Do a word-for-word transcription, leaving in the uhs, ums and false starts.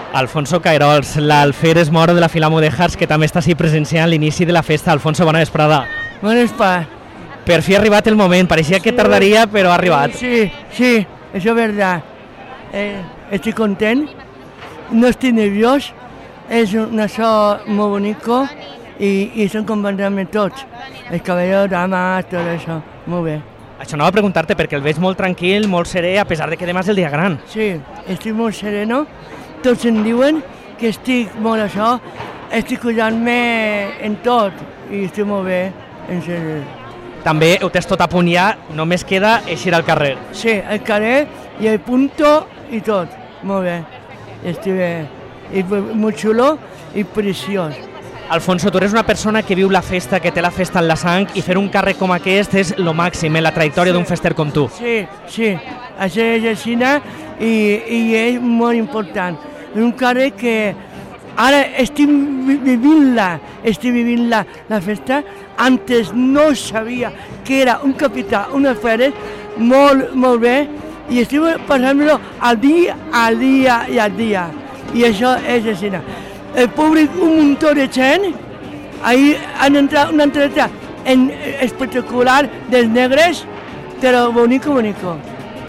Alfonso Cairols, l'alferes moro de la Filamo de Jars, que també està així presenciant l'inici de la festa. Alfonso, bona vesprada. Bona vesprada. Per fi ha arribat el moment, pareixia que tardaria, però ha arribat. Sí, sí, eso es verdad. Eh, estoy contento, no estoy nervioso, es un show muy bonito y, y son comandame tots, el cabello, damas, todo eso, muy bien. Això anava a preguntar-te perquè el veig molt tranquil, molt serè, a pesar de que demà és el dia gran. Sí, estic molt sereno, tots em diuen que estic molt això, estic cuidant-me en tot i estic molt bé, en sèrio. També ho tens tot a punt ja, només queda eixir al carrer. Sí, al carrer i el punto i tot, molt bé, estic bé, i molt xulo i preciós. Alfonso, tu eres una persona que viu la festa, que té la festa en la sang, i fer un càrrec com aquest és lo màxim en la trajectòria sí. d'un fester com tu. Sí, sí, això és així i, i és molt important. És un càrrec que ara estic vivint-la, estic vivint la, la festa. Antes no sabia que era un capità, una festa molt, molt bé, i estic passant-me-lo al dia, al dia i al dia. I això és així. El públic, un muntó de gent, ahí han entrado una entrevista en espectacular dels negres, però bonico, bonico.